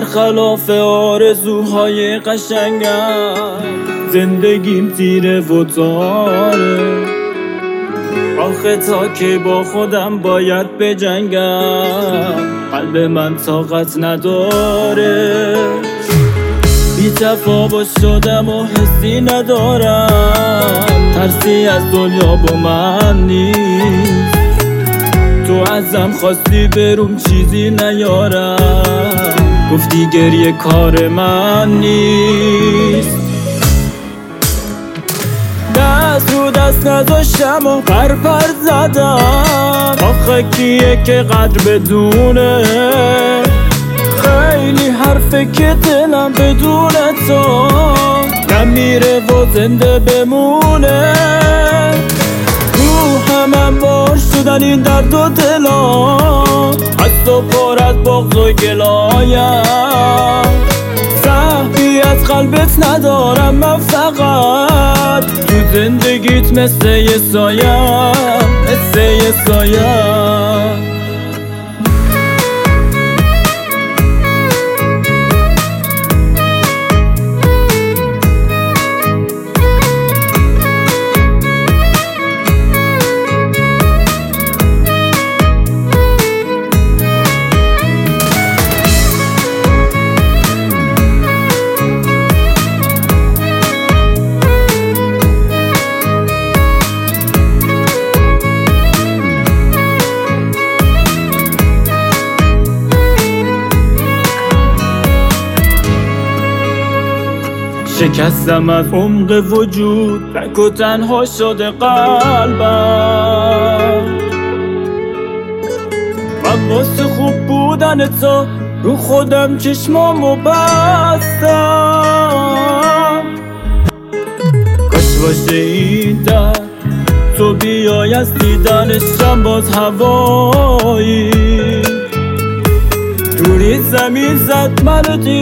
برخلاف آرزوهای قشنگم زندگیم تیره و تاره. آخه تا که با خودم باید بجنگم، قلب من طاقت نداره. بی تفاوت شدم و حسی ندارم، ترسی از دنیا با من نیست. تو ازم خواستی بروم چیزی نیارم، گفتی گریه کار من نیست. دست رو دست نذاشتم و پر زدم، آخه کیه که قدر بدونه؟ خیلی حرفه که دلم بدون تو نمیره و زنده بمونه. روحم باش شدن این درد و دلا، از تو پر از بغض و گلایم. صحبی از قلبت ندارم من، فقط تو زندگیت مثل یه سایم، مثل یه سایم. شکستم از عمق وجود، تک و تنها شده قلبم. من واسه خوب بودن تو رو خودم چشمامو بستم. کاش باشه این در تو بیای از دیدنشم باز هوایی. دوری زمین زد منو